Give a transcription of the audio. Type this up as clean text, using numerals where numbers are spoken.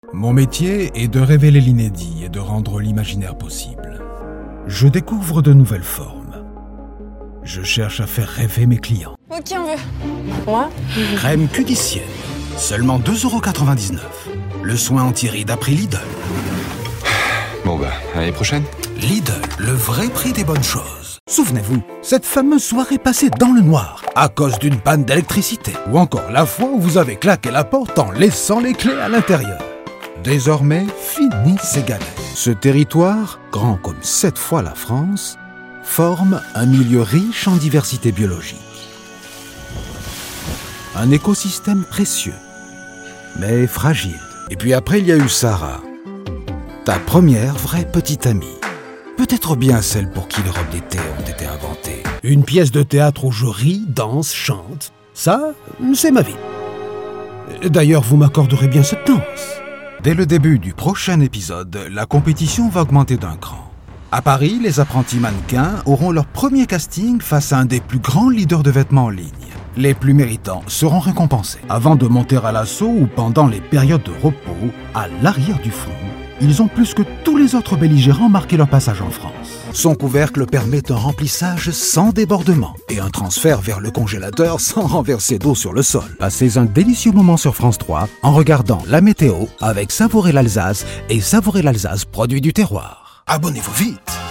Mon métier est de révéler l'inédit et de rendre l'imaginaire possible. Je découvre de nouvelles formes. Je cherche à faire rêver mes clients. Ok, on veut. Moi ? Crème cudicienne, seulement 2,99 €. Le soin anti-rides à prix Lidl. Bon à l'année prochaine. Lidl, le vrai prix des bonnes choses. Souvenez-vous, cette fameuse soirée passée dans le noir, à cause d'une panne d'électricité. Ou encore la fois où vous avez claqué la porte en laissant les clés à l'intérieur. Désormais, fini ces galères. Ce territoire, grand comme 7 fois la France, forme un milieu riche en diversité biologique. Un écosystème précieux, mais fragile. Et puis après, il y a eu Sarah, ta première vraie petite amie. Peut-être bien celle pour qui les robes d'été ont été inventées. Une pièce de théâtre où je ris, danse, chante. Ça, c'est ma vie. D'ailleurs, vous m'accorderez bien cette danse. Dès le début du prochain épisode, la compétition va augmenter d'un cran. À Paris, les apprentis mannequins auront leur premier casting face à un des plus grands leaders de vêtements en ligne. Les plus méritants seront récompensés. Avant de monter à l'assaut ou pendant les périodes de repos, à l'arrière du front, ils ont plus que tous les autres belligérants marqué leur passage en France. Son couvercle permet un remplissage sans débordement et un transfert vers le congélateur sans renverser d'eau sur le sol. Passez un délicieux moment sur France 3 en regardant la météo avec Savourer l'Alsace et Savourer l'Alsace, produit du terroir. Abonnez-vous vite!